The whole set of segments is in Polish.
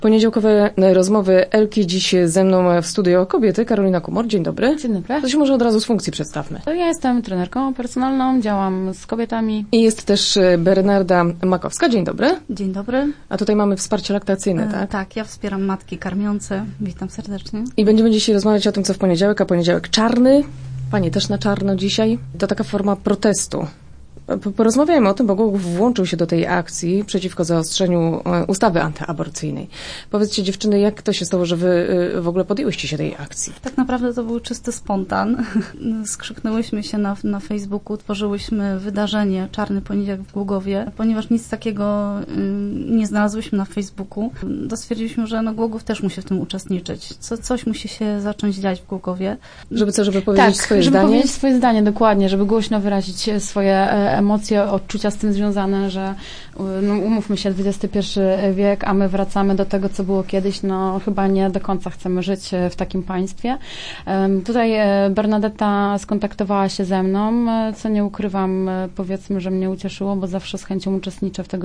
Poniedziałkowe rozmowy Elki. Dziś ze mną w studio kobiety. Karolina Kumor, dzień dobry. Dzień dobry. To się może od razu z funkcji przedstawmy. Ja jestem trenerką personalną, działam z kobietami. I jest też Bernarda Makowska, dzień dobry. Dzień dobry. A tutaj mamy wsparcie laktacyjne, tak? Tak, ja wspieram matki karmiące. Witam serdecznie. I będziemy dzisiaj rozmawiać o tym, co w poniedziałek, a poniedziałek czarny. Panie też na czarno dzisiaj. To taka forma protestu. Porozmawiajmy o tym, bo Głogów włączył się do tej akcji przeciwko zaostrzeniu ustawy antyaborcyjnej. Powiedzcie, dziewczyny, jak to się stało, że wy w ogóle podjęłyście się tej akcji? Tak naprawdę to był czysty spontan. Skrzyknęłyśmy się na Facebooku, tworzyłyśmy wydarzenie Czarny Poniedziałek w Głogowie. Ponieważ nic takiego nie znalazłyśmy na Facebooku, to stwierdziliśmy, że Głogów też musi w tym uczestniczyć. Coś musi się zacząć dziać w Głogowie. Żeby powiedzieć swoje zdanie? Żeby powiedzieć swoje zdanie, dokładnie, żeby głośno wyrazić swoje emocje, odczucia z tym związane, że umówmy się, XXI wiek, a my wracamy do tego, co było kiedyś, chyba nie do końca chcemy żyć w takim państwie. Tutaj Bernadetta skontaktowała się ze mną, co nie ukrywam, powiedzmy, że mnie ucieszyło, bo zawsze z chęcią uczestniczę w tego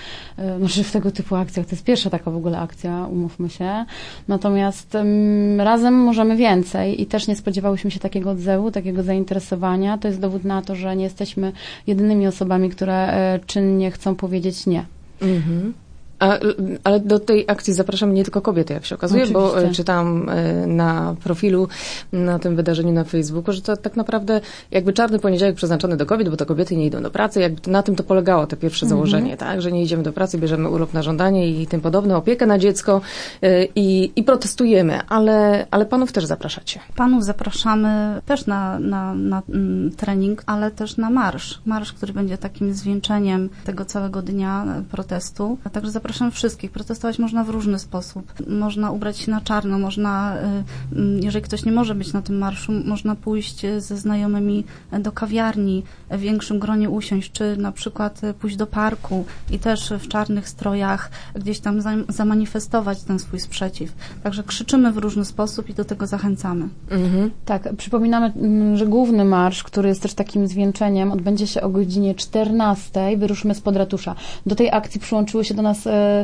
typu akcjach. To jest pierwsza taka w ogóle akcja, umówmy się. Natomiast razem możemy więcej i też nie spodziewałyśmy się takiego odzewu, takiego zainteresowania. To jest dowód na to, że nie jesteśmy jedynymi osobami, które czynnie chcą powiedzieć nie. Mhm. Ale do tej akcji zapraszam nie tylko kobiety, jak się okazuje, Oczywiście. Bo czytałam na profilu, na tym wydarzeniu na Facebooku, że to tak naprawdę jakby czarny poniedziałek przeznaczony do kobiet, bo to kobiety nie idą do pracy, jakby na tym to polegało, to pierwsze założenie, tak, że nie idziemy do pracy, bierzemy urlop na żądanie i tym podobne, opiekę na dziecko i protestujemy, ale panów też zapraszacie. Panów zapraszamy też na trening, ale też na marsz. Marsz, który będzie takim zwieńczeniem tego całego dnia protestu. Także zapraszamy wszystkich. Protestować można w różny sposób. Można ubrać się na czarno, można, jeżeli ktoś nie może być na tym marszu, można pójść ze znajomymi do kawiarni, w większym gronie usiąść, czy na przykład pójść do parku i też w czarnych strojach gdzieś tam zamanifestować ten swój sprzeciw. Także krzyczymy w różny sposób i do tego zachęcamy. Mhm. Tak, przypominamy, że główny marsz, który jest też takim zwieńczeniem, odbędzie się o godzinie 14:00. Wyruszymy spod ratusza. Do tej akcji przyłączyły się do nas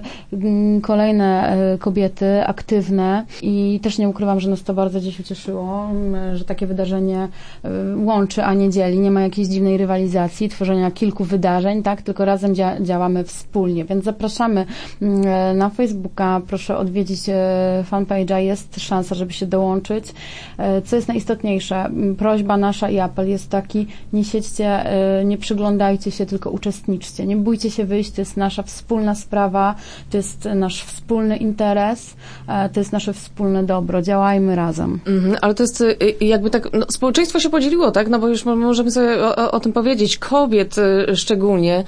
kolejne kobiety aktywne i też nie ukrywam, że nas to bardzo dziś ucieszyło, że takie wydarzenie łączy, a nie dzieli. Nie ma jakiejś dziwnej rywalizacji, tworzenia kilku wydarzeń, tak? Tylko razem działamy wspólnie. Więc zapraszamy na Facebooka, proszę odwiedzić fanpage'a, jest szansa, żeby się dołączyć. Co jest najistotniejsze, prośba nasza i apel jest taki, nie siedźcie, nie przyglądajcie się, tylko uczestniczcie. Nie bójcie się wyjść, to jest nasza wspólna sprawa, to jest nasz wspólny interes, to jest nasze wspólne dobro. Działajmy razem. Ale to jest jakby tak, społeczeństwo się podzieliło, tak? No bo już możemy sobie o tym powiedzieć. Kobiet szczególnie,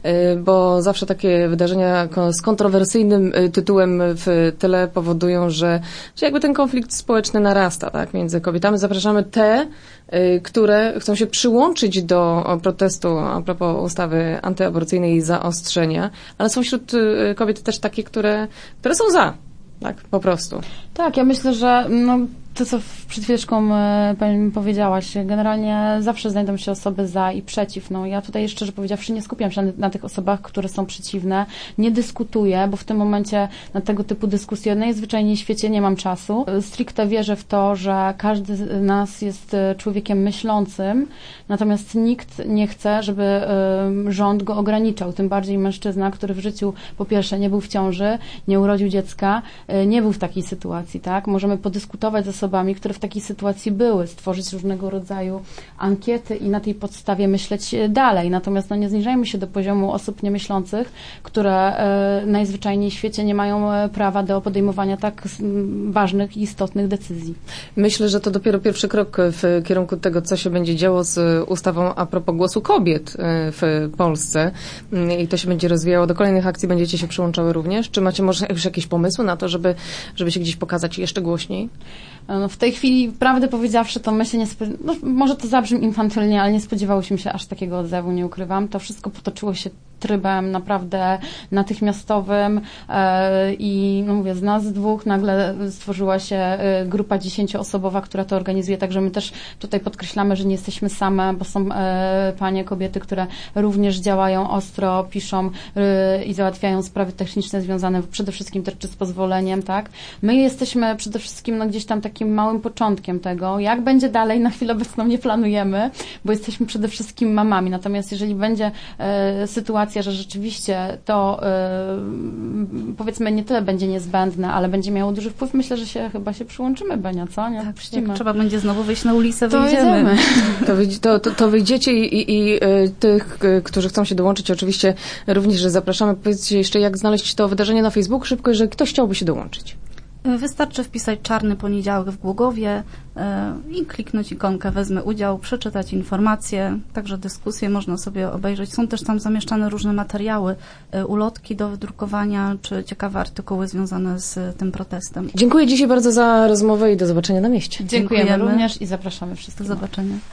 bo zawsze takie wydarzenia z kontrowersyjnym tytułem w tyle powodują, że jakby ten konflikt społeczny narasta, tak? Między kobietami. Zapraszamy te, które chcą się przyłączyć do protestu a propos ustawy antyaborcyjnej i zaostrzenia, ale są wśród kobiet też takie, które są za, tak, po prostu. Tak, ja myślę, że to, co przed chwileczką pani powiedziałaś, generalnie zawsze znajdą się osoby za i przeciw. Ja tutaj, szczerze powiedziawszy, nie skupiam się na tych osobach, które są przeciwne. Nie dyskutuję, bo w tym momencie na tego typu dyskusje najzwyczajniej w świecie nie mam czasu. Stricte wierzę w to, że każdy z nas jest człowiekiem myślącym, natomiast nikt nie chce, żeby rząd go ograniczał. Tym bardziej mężczyzna, który w życiu po pierwsze nie był w ciąży, nie urodził dziecka, nie był w takiej sytuacji, tak? Możemy podyskutować ze osobami, które w takiej sytuacji były, stworzyć różnego rodzaju ankiety i na tej podstawie myśleć dalej. Natomiast nie zniżajmy się do poziomu osób niemyślących, które najzwyczajniej w świecie nie mają prawa do podejmowania tak ważnych i istotnych decyzji. Myślę, że to dopiero pierwszy krok w kierunku tego, co się będzie działo z ustawą a propos głosu kobiet w Polsce i to się będzie rozwijało. Do kolejnych akcji będziecie się przyłączały również? Czy macie może już jakieś pomysły na to, żeby się gdzieś pokazać jeszcze głośniej? W tej chwili, prawdę powiedziawszy, to my się nie może to zabrzmi infantylnie, ale nie spodziewałyśmy się aż takiego odzewu, nie ukrywam. To wszystko potoczyło się trybem naprawdę natychmiastowym i no mówię, z nas dwóch nagle stworzyła się grupa 10-osobowa, która to organizuje, także my też tutaj podkreślamy, że nie jesteśmy same, bo są panie, kobiety, które również działają ostro, piszą i załatwiają sprawy techniczne związane przede wszystkim też z pozwoleniem, tak? My jesteśmy przede wszystkim no, gdzieś tam takim małym początkiem tego. Jak będzie dalej, na chwilę obecną nie planujemy, bo jesteśmy przede wszystkim mamami. Natomiast jeżeli będzie sytuacja, że rzeczywiście to powiedzmy nie tyle będzie niezbędne, ale będzie miało duży wpływ, myślę, że chyba się przyłączymy, Benia, co? Nie? Tak, jak trzeba będzie znowu wyjść na ulicę, wyjdziemy. To wyjdziecie i tych, którzy chcą się dołączyć, oczywiście również zapraszamy. Powiedzcie jeszcze, jak znaleźć to wydarzenie na Facebooku szybko, jeżeli ktoś chciałby się dołączyć. Wystarczy wpisać Czarny Poniedziałek w Głogowie i kliknąć ikonkę Wezmę udział, przeczytać informacje, także dyskusje można sobie obejrzeć. Są też tam zamieszczane różne materiały, ulotki do wydrukowania, czy ciekawe artykuły związane z tym protestem. Dziękuję dzisiaj bardzo za rozmowę i do zobaczenia na mieście. Dziękujemy również i zapraszamy wszystkich. Do zobaczenia.